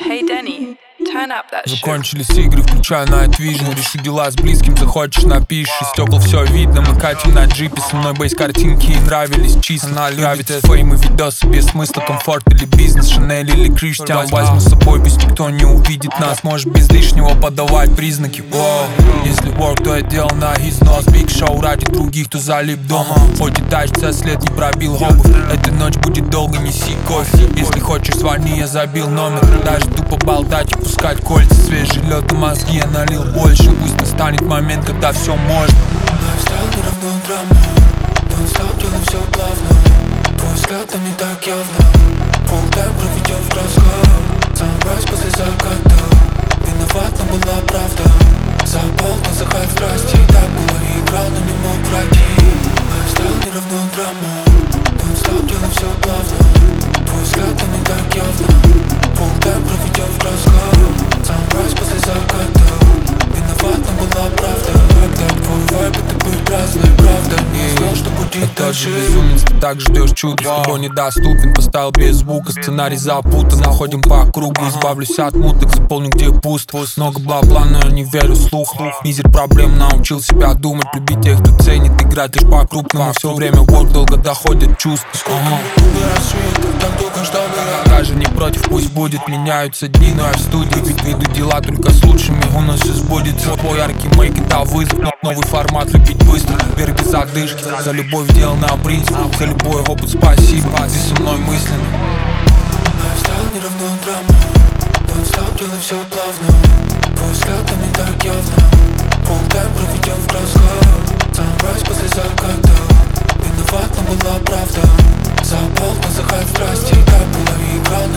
Hey Danny, turn up that shit. Закончились игры, включаю Night Vision. Решу дела с близким, захочешь напишешь. Из стекол все видно, мы катим на джипе. Со мной бейс картинки ей нравились числа. Она любит фейм и видосы без смысла. Комфорт или бизнес, Шанель или Криштиан. Возьму с собой, пусть никто не увидит нас. Может без лишнего подавать признаки. Воу. Если work, то я делал на износ. Big show ради других, кто залип дома. Хоть и тачится, след не пробил обувь. Эта ночь будет долго, неси кофе. Если хочешь, звони, я забил номер. Даже тупо болтать и пускать кольца. Свежий лед и мозги я налил больше. Пусть настанет момент, когда все можно. Лайфстайл не равно драма. Don't stop, делаем все плавно. Твой взгляд там не так явно. Полтайм проведем в красках. Sunrise после заката. Виноват, но была правда. Заполнил за хайп страсти. Так было и играл, но не мог пройти. Лайфстайл не равно драма. Don't stop, делаем все плавно. Твой взгляд там не так явно. Полтайм проведем в красках. Sunrise после заката. Виноват, но была правда. Когда твой вайб, это быть разной, правда. Не знал, что будет дальше. Безумец, ты так ждешь чуда, с тобой недоступен. Поставил без звука, сценарий запутан. Находим по кругу, избавлюсь от муток. Заполню, где пуст. Много бабла, но я не верю слух. Мизер проблем, научил себя думать. Любить тех, кто ценит, играть лишь по-крупному. Все время work, долго доходят чувства. Рассвет, так долго ждал я. Даже не против, пусть будет. Меняются дни, но я в студии. Ведь веду дела только с лучшими. У нас все сбудется. Твой яркий мейк, это вызов. Новый формат, любить быстро, вверх без задышки. За любовь делал на принцип. За любой опыт спасибо, ты со мной мысленно. Лайфстайл не равно драма. Don't stop, делаем все плавно. Твой взгляд там не так явно. Полтайм проведем в красках. Sunrise после заката. Виноват, но была правда. Заполнил за хайп страсти. Так было и играл,